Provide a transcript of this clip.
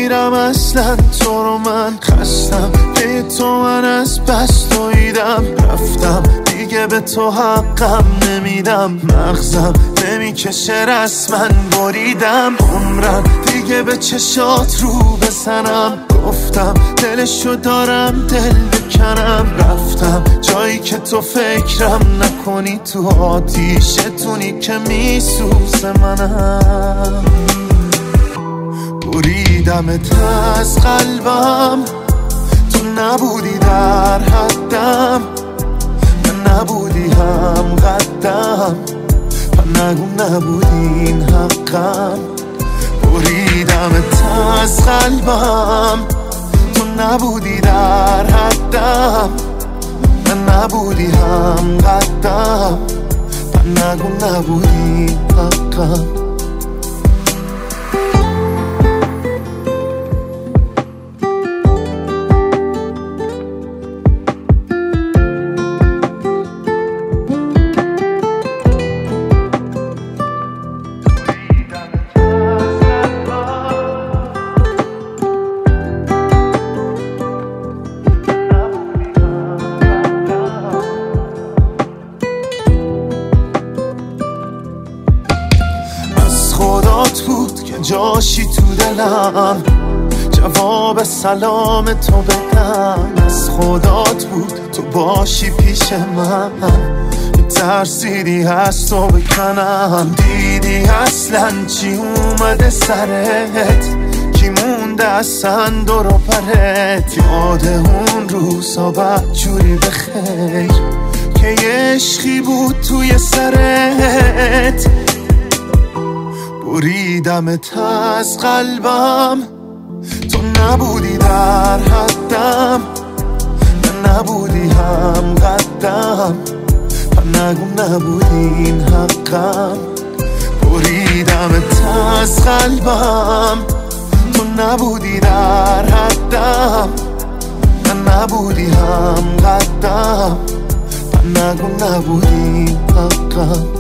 نمیرم اصلا تو رو، من خستم به تو، من از بس دویدم رفتم دیگه به تو حقم نمیدم، مغزم نمیکشه رسما بریدم، عمرم دیگه به چشات رو بزنم، گفتم دلشو دارم دل بکنم، رفتم جایی که تو فکرم نکنی، تو آتیشتونی که میسوزه منم، بریدمت از قلبم، تو نبودی در حدم، من نبودی هم قدم، نگو نبودی این حقم، بریدمت از قلبم، تو نبودی در حدم، من نبودی هم قدم، نگو نبودی حقم. خدات بود که جاشی تو دلم، جواب سلام تو بدم، از خدات بود تو باشی پیش من، ترسیدی از تو بکنم، دیدی اصلا چی اومده سرت، کی مونده اصلا دور و برت، یاد اون روزا بدجوری بخیر که یه عشقی بود توی سرت، بریدمت از قلبم، تو نبودی در حدم، من نبودی هم قدم، نگو نبودی این حقم، بریدمت از قلبم، تو نبودی در حدم، من نبودی هم قدم، نگو نبودی این حقم.